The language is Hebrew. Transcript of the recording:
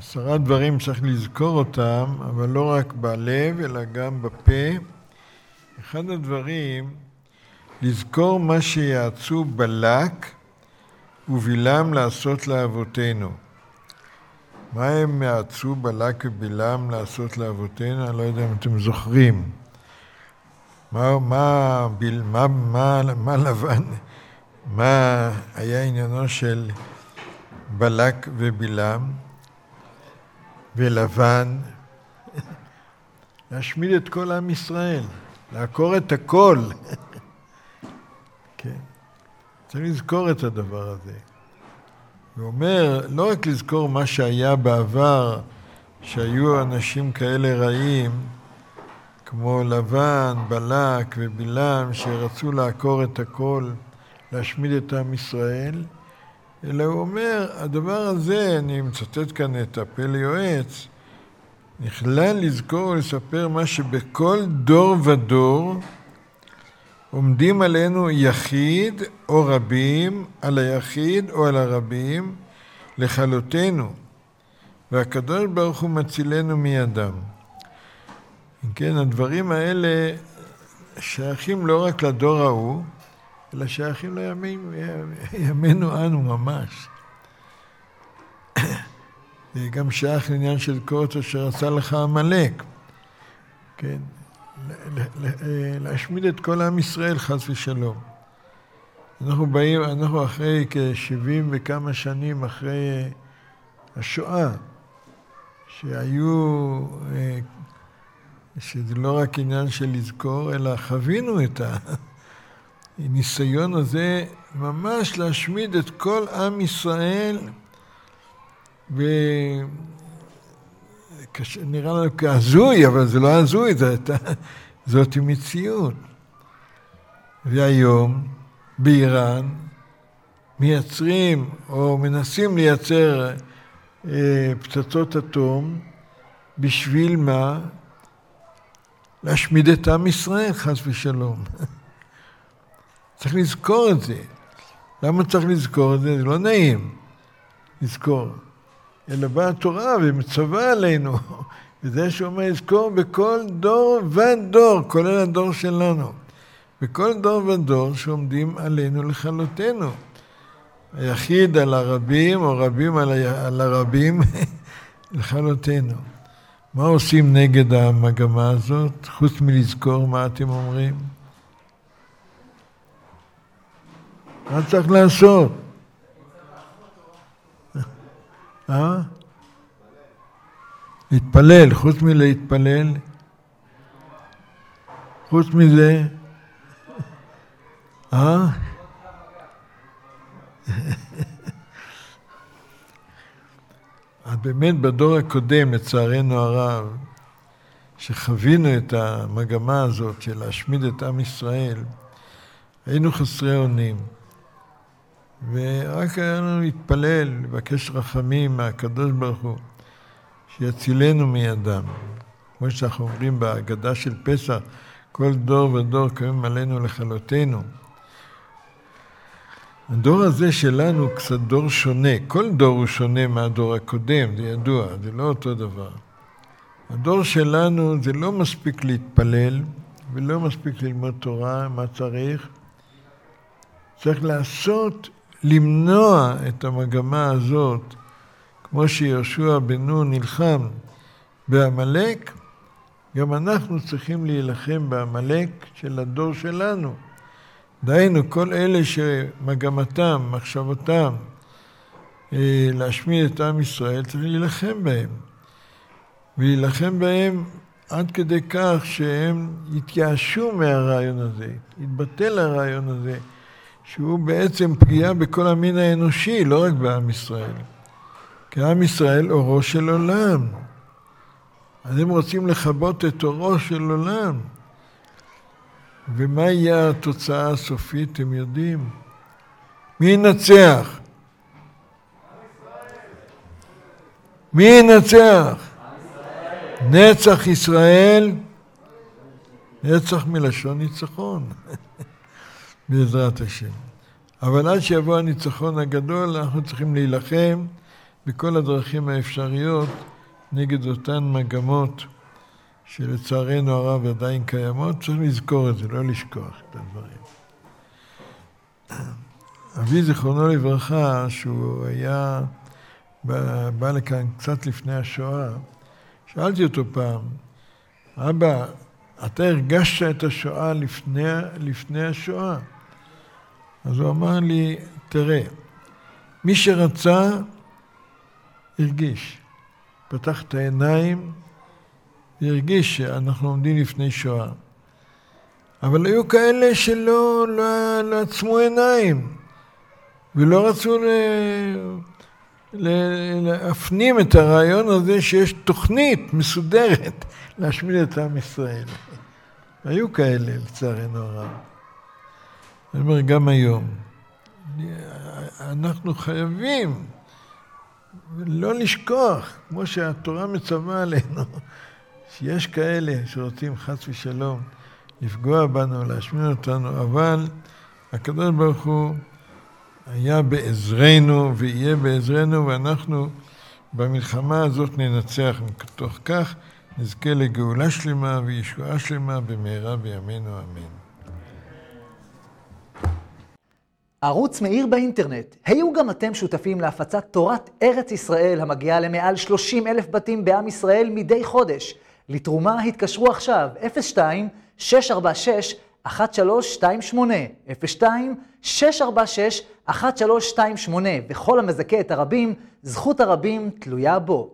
10 דברים צריך לזכור אותם, אבל לא רק בלב, אלא גם בפה. אחד הדברים, לזכור מה שיעצו בלק ובלעם לעשות לאבותינו. מה הם יעצו בלק ובלעם לעשות לאבותינו? אני לא יודע אם אתם זוכרים. מה לבן, מה היה עניינו של בלק ובלעם ולבן? להשמיד את כל עם ישראל, לעקור את הכל. כן. צריך לזכור את הדבר הזה. הוא אומר, לא רק לזכור מה שהיה בעבר, שהיו אנשים כאלה רעים, כמו לבן, בלק ובלעם, שרצו לעקור את הכל, להשמיד את עם ישראל, אלא הוא אומר, הדבר הזה, אני מצטט כאן את הפלא יועץ, נכלל לזכור ולספר מה שבכל דור ודור עומדים עלינו יחיד או רבים, על היחיד או על הרבים, לכלותנו, והקדוש ברוך הוא מצילנו מידם. כן, הדברים האלה שייכים לא רק לדור ההוא, אלא שייכים לימינו אנו ממש. זה גם שייך לעניין של קורת אשר עשה לך עמלק. כן, להשמיד את כל עם ישראל חס ושלום. אנחנו אחרי כ-70 וכמה שנים אחרי השואה, שזה לא רק עניין של לזכור, אלא חווינו את הניסיון הזה ממש להשמיד את כל עם ישראל, נראה לנו כהזוי, אבל זה לא הזוי, זאת מציאות. והיום באיראן מייצרים או מנסים לייצר פצצות אטום, בשביל מה? להשמיד את עם ישראל, חס ושלום. צריך לזכור את זה. למה צריך לזכור את זה? זה לא נעים לזכור. אלא באה התורה ומצווה עלינו. וזה שאומר לזכור בכל דור ודור, כולל הדור שלנו. בכל דור ודור שעומדים עלינו לכלותנו. היחיד על הרבים, או רבים על הרבים, לכלותנו. מה עושים נגד המגמה הזאת? חוץ מלזכור מה אתם אומרים? מה צריך לעשות? להתפלל, חוץ מלהתפלל? חוץ מזה? אז באמת בדור הקודם, לצערנו הרב, שחווינו את המגמה הזאת של להשמיד את עם ישראל, היינו חסרי אונים. ורק היה לנו להתפלל, לבקש רחמים מהקדוש ברוך הוא, שיצילנו מידם. כמו שאנחנו אומרים בהגדה של פסח, כל דור ודור קיים עלינו לכלותנו. הדור הזה שלנו קצת דור שונה. כל דור הוא שונה מהדור הקודם, זה ידוע, זה לא אותו דבר. הדור שלנו זה לא מספיק להתפלל, ולא מספיק ללמוד תורה, מה צריך? צריך לעשות, למנוע את המגמה הזאת, כמו שיהושע בן נון נלחם בעמלק, גם אנחנו צריכים להילחם בעמלק של הדור שלנו. דהיינו, כל אלה שמגמתם, מחשבותם, להשמיד את עם ישראל, צריך להילחם בהם. ולהילחם בהם עד כדי כך שהם יתייאשו מהרעיון הזה, יתבטל הרעיון הזה, שהוא בעצם פגיעה בכל המין האנושי, לא רק בעם ישראל. כי עם ישראל אורו של עולם. אז הם רוצים לכבות את אורו של עולם. ומה יהיה התוצאה הסופית, אתם יודעים? מי ינצח? מי ינצח? נצח ישראל, נצח מלשון ניצחון, בעזרת השם. אבל עד שיבוא הניצחון הגדול, אנחנו צריכים להילחם בכל הדרכים האפשריות נגד אותן מגמות שלצערנו הרב עדיין קיימות. צריך לזכור את זה, לא לשכוח את הדברים. אבי זיכרונו לברכה, שהוא היה בא לכאן קצת לפני השואה, שאלתי אותו פעם, אבא, אתה הרגשת את השואה לפני השואה? אז הוא אמר לי, תראה, מי שרצה, הרגיש. פתח את העיניים, והרגיש שאנחנו עומדים לפני שואה. אבל היו כאלה שלא עצמו עיניים, ולא רצו להפנים את הרעיון הזה שיש תוכנית מסודרת להשמיד את עם ישראל. היו כאלה, לצערנו הרב. אני אומר, גם היום, אנחנו חייבים לא לשכוח, כמו שהתורה מצווה עלינו, שיש כאלה שרוצים חס ושלום לפגוע בנו, להשמיד אותנו, אבל הקדוש ברוך הוא היה בעזרנו ויהיה בעזרנו, ואנחנו במלחמה הזאת ננצח. מתוך כך נזכה לגאולה שלמה וישועה שלמה במהרה בימינו אמן. ערוץ מאיר באינטרנט. היו גם אתם שותפים להפצת תורת ארץ ישראל המגיעה למעל 30,000 בתים בעם ישראל מדי חודש. לתרומה התקשרו עכשיו 02-646-1328 02-646-1328, וכל המזכה את הרבים, זכות הרבים תלויה בו.